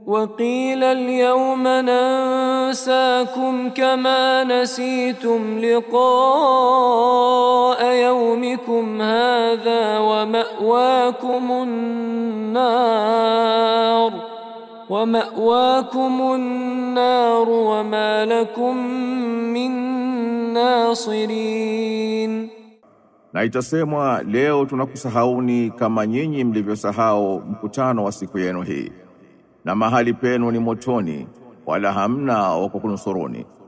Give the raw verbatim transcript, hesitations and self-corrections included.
وقيل اليوم ننساكم كما نسيتم لقاء يومكم هذا ومأواكم النار ومأواكم النار وما لكم من ناصرين. Na itasemwa, leo tunakusahauni kama nyinyi mlivyosahau mkutano wa siku yenu hii, na mahali penu ni motoni, wala hamna wa kukunusuruni.